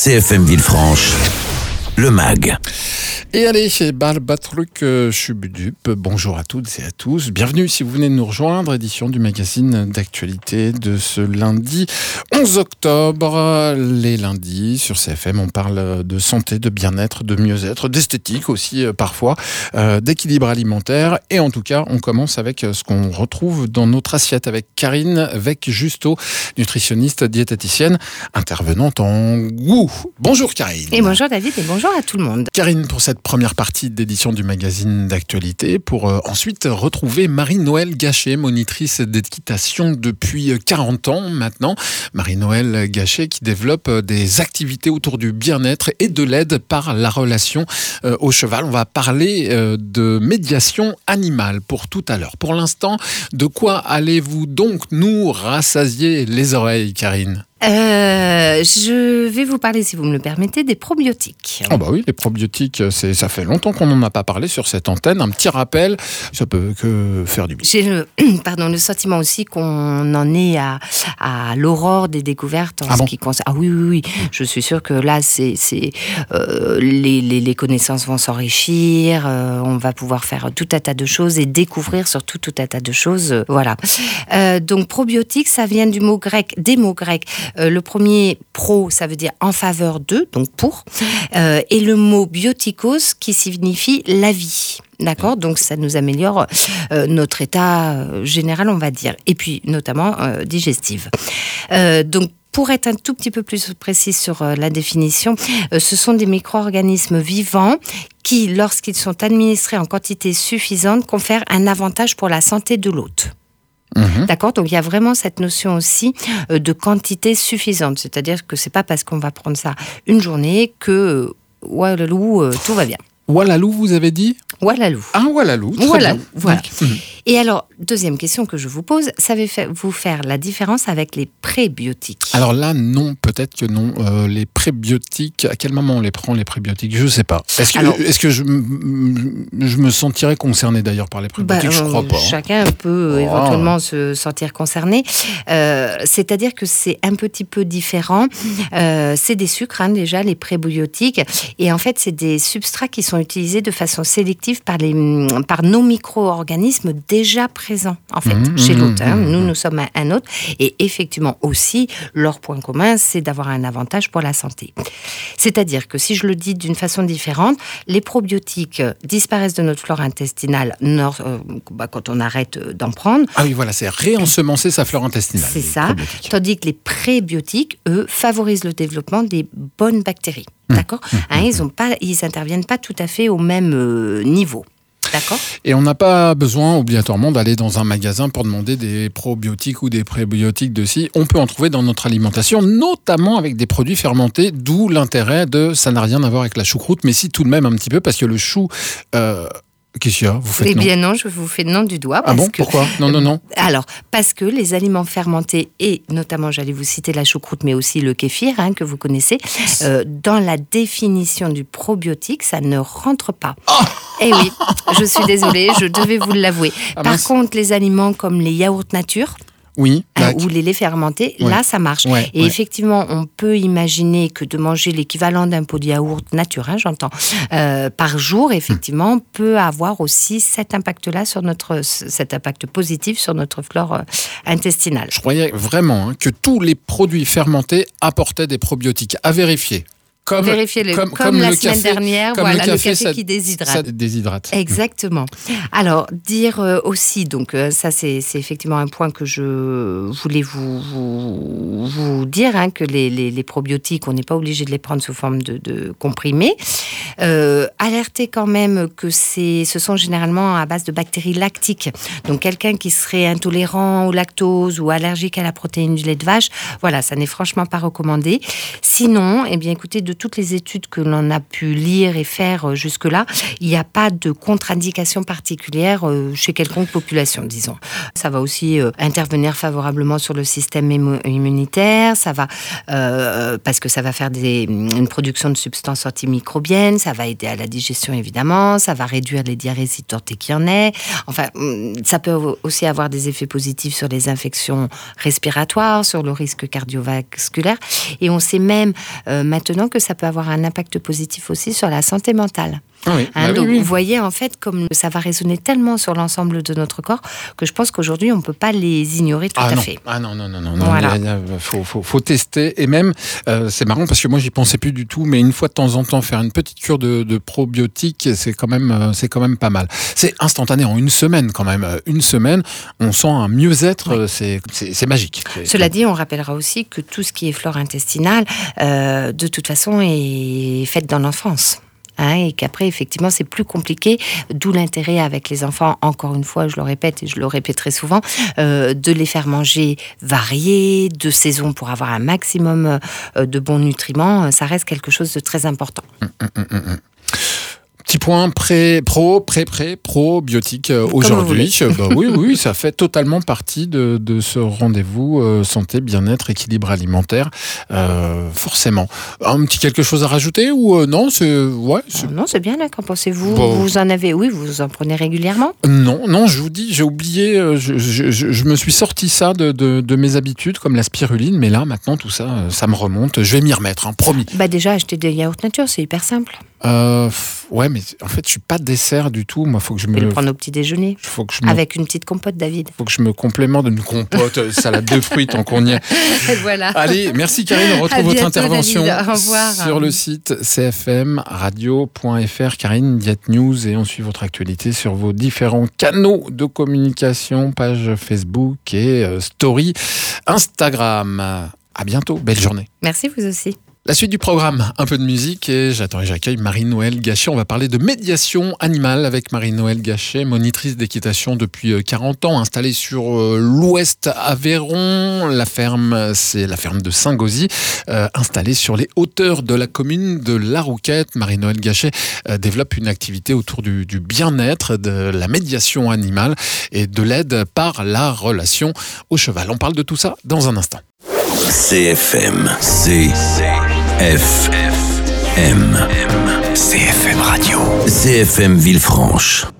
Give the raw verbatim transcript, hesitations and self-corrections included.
C F M Villefranche, le M A G. Et allez, chez Balbatruc euh, Chubudup, bonjour à toutes et à tous. Bienvenue si vous venez de nous rejoindre, édition du magazine d'actualité de ce lundi onze octobre. Les lundis sur C F M, on parle de santé, de bien-être, de mieux-être, d'esthétique aussi euh, parfois, euh, d'équilibre alimentaire. Et en tout cas, on commence avec ce qu'on retrouve dans notre assiette avec Karine Vec-Justo, nutritionniste diététicienne, intervenante en goût. Bonjour Karine. Et bonjour David et bonjour à tout le monde. Karine, pour cette première partie d'édition du magazine d'actualité, pour euh, ensuite retrouver Marie-Noëlle Gachet, monitrice d'équitation depuis quarante ans maintenant. Marie-Noëlle Gachet qui développe des activités autour du bien-être et de l'aide par la relation euh, au cheval. On va parler euh, de médiation animale pour tout à l'heure. Pour l'instant, de quoi allez-vous donc nous rassasier les oreilles, Karine ? Euh, je vais vous parler, si vous me le permettez, des probiotiques. Ah bah oui, les probiotiques, c'est, ça fait longtemps qu'on n'en a pas parlé sur cette antenne. Un petit rappel, ça peut que faire du bien. J'ai le, pardon, le sentiment aussi qu'on en est à, à l'aurore des découvertes en ah ce bon qui concerne. Ah oui, oui, oui. Je suis sûre que là, c'est, c'est euh, les, les, les connaissances vont s'enrichir. Euh, on va pouvoir faire tout un tas de choses et découvrir surtout tout un tas de choses. Euh, voilà. Euh, donc probiotiques, ça vient du mot grec, des mots grecs. Euh, le premier, pro, ça veut dire en faveur de, donc pour, euh, et le mot biotikos qui signifie la vie. D'accord, donc ça nous améliore euh, notre état euh, général, on va dire, et puis notamment euh, digestive. Euh, donc pour être un tout petit peu plus précis sur euh, la définition, euh, ce sont des micro-organismes vivants qui, lorsqu'ils sont administrés en quantité suffisante, confèrent un avantage pour la santé de l'hôte. Mmh. D'accord, donc il y a vraiment cette notion aussi euh, de quantité suffisante, c'est-à-dire que c'est pas parce qu'on va prendre ça une journée que euh, oualalou, euh, tout va bien. Oualalou, vous avez dit ? Oualalou. Ah, oualalou, très Oualalou, bien. voilà. Mmh. Et alors, deuxième question que je vous pose, savez-vous faire la différence avec les prébiotiques ? Alors là, non, peut-être que non. Euh, les prébiotiques, à quel moment on les prend, les prébiotiques ? Je ne sais pas. Est-ce que, alors, est-ce que je, je me sentirais concerné d'ailleurs par les prébiotiques ? bah, Je ne crois pas. Chacun hein. peut oh. éventuellement se sentir concerné. Euh, c'est-à-dire que c'est un petit peu différent. Euh, c'est des sucres, hein, déjà, les prébiotiques. Et en fait, c'est des substrats qui sont utilisés de façon sélective par, les, par nos micro-organismes déjà présents, en fait, mmh, chez l'hôte. Hein. Nous, nous sommes un, un hôte. Et effectivement, aussi, leur point commun, c'est d'avoir un avantage pour la santé. C'est-à-dire que, si je le dis d'une façon différente, les probiotiques disparaissent de notre flore intestinale nord, euh, bah, quand on arrête d'en prendre. Ah oui, voilà, c'est réensemencer sa flore intestinale. C'est ça. Tandis que les prébiotiques, eux, favorisent le développement des bonnes bactéries. Mmh. D'accord mmh. hein, Ils ont pas, ils n'interviennent pas tout à fait au même euh, niveau. D'accord. Et on n'a pas besoin obligatoirement d'aller dans un magasin pour demander des probiotiques ou des prébiotiques de ci. On peut en trouver dans notre alimentation, notamment avec des produits fermentés, d'où l'intérêt de... Ça n'a rien à voir avec la choucroute, mais si tout de même un petit peu, parce que le chou... Euh, Qu'est-ce qu'il y a ? Vous faites Eh non bien non, je vous fais non du doigt. Ah bon ? Que, Pourquoi ? Non, non, non. Alors, parce que les aliments fermentés, et notamment, j'allais vous citer la choucroute, mais aussi le kéfir, hein, que vous connaissez, euh, dans la définition du probiotique, ça ne rentre pas. Oh eh oui, je suis désolée, je devais vous l'avouer. Ah, Par mince. contre, les aliments comme les yaourts nature... Oui, hein, ou les laits fermentés, ouais. là ça marche. Ouais, et ouais. effectivement, on peut imaginer que de manger l'équivalent d'un pot de yaourt nature, hein, j'entends, euh, par jour, effectivement, mmh. peut avoir aussi cet impact-là sur notre, cet impact positif sur notre flore euh, intestinale. Je croyais vraiment hein, que tous les produits fermentés apportaient des probiotiques. À vérifier. Comme, Vérifiez le, comme, comme, comme la le semaine café, dernière, voilà, le café, le café ça, qui déshydrate. Ça déshydrate. Exactement. Alors, dire euh, aussi, donc euh, ça c'est, c'est effectivement un point que je voulais vous, vous, vous dire, hein, que les, les, les probiotiques, on n'est pas obligé de les prendre sous forme de, de comprimés. Euh, alerter quand même que c'est, ce sont généralement à base de bactéries lactiques. Donc, quelqu'un qui serait intolérant au lactose ou allergique à la protéine du lait de vache, voilà, ça n'est franchement pas recommandé. Sinon, eh bien, écoutez, de toutes les études que l'on a pu lire et faire jusque-là, il n'y a pas de contre-indication particulière chez quelconque population, disons. Ça va aussi intervenir favorablement sur le système immunitaire, ça va, euh, parce que ça va faire des, une production de substances antimicrobiennes, ça ça va aider à la digestion évidemment, ça va réduire les diarrhées si tant est qu'il y en ait. Enfin, ça peut aussi avoir des effets positifs sur les infections respiratoires, sur le risque cardiovasculaire. Et on sait même euh, maintenant que ça peut avoir un impact positif aussi sur la santé mentale. Ah oui, Hein, bah donc oui, oui. vous voyez en fait comme ça va résonner tellement sur l'ensemble de notre corps que je pense qu'aujourd'hui on ne peut pas les ignorer tout ah à non. fait. Ah non, non, non, non, non. Voilà. Il y a- il y a- faut, faut, faut tester. Et même, euh, c'est marrant parce que moi, j'y pensais plus du tout, mais une fois de temps en temps, faire une petite cure de, de probiotiques, c'est quand même, euh, c'est quand même pas mal. C'est instantané en une semaine quand même. Euh, Une semaine, on sent un mieux-être, Oui. euh, c'est, c'est, c'est magique. C'est- Cela dit, on rappellera aussi que tout ce qui est flore intestinale, euh, de toute façon, est fait dans l'enfance. Hein, et qu'après, effectivement, c'est plus compliqué, d'où l'intérêt avec les enfants, encore une fois, je le répète et je le répéterai souvent, euh, de les faire manger variés, de saison pour avoir un maximum euh, de bons nutriments, ça reste quelque chose de très important. Petit point pré, pro, pré, pré, probiotique euh, vous aujourd'hui. Euh, Bah oui, oui, ça fait totalement partie de, de ce rendez-vous euh, santé, bien-être, équilibre alimentaire, euh, forcément. Un petit quelque chose à rajouter ou euh, non, c'est ouais, c'est- Euh, Non, c'est bien là, qu'en pensez-vous? Bon. Vous en avez, oui, vous en prenez régulièrement? non, non, je vous dis, j'ai oublié, euh, je, je, je, je me suis sorti ça de, de, de mes habitudes, comme la spiruline, mais là, maintenant, tout ça, euh, ça me remonte. Je vais m'y remettre, hein, promis. Bah déjà, acheter des yaourts nature, c'est hyper simple. Euh, ouais, mais en fait, je suis pas dessert du tout. Moi, faut que je Vous pouvez me, le prendre au petit déjeuner, faut que je me, avec une petite compote, David. faut que je me complémente d'une compote, euh, salade de fruits, tant qu'on y est. Voilà. Allez, merci Karine. On retrouve À votre bientôt, intervention David. Au revoir. sur le site c f m radio point f r. Karine, Diet News, et on suit votre actualité sur vos différents canaux de communication, page Facebook et euh, story Instagram. À bientôt, belle journée. Merci, vous aussi. La suite du programme, un peu de musique et j'attends et j'accueille Marie-Noëlle Gachet. On va parler de médiation animale avec Marie-Noëlle Gachet, monitrice d'équitation depuis quarante ans, installée sur euh, l'ouest Aveyron. La ferme, c'est la ferme de Saint-Gauzy, euh, installée sur les hauteurs de la commune de La Rouquette. Marie-Noëlle Gachet euh, développe une activité autour du, du bien-être, de la médiation animale et de l'aide par la relation au cheval. On parle de tout ça dans un instant. C F M. C F M. C F M Radio. C F M Villefranche.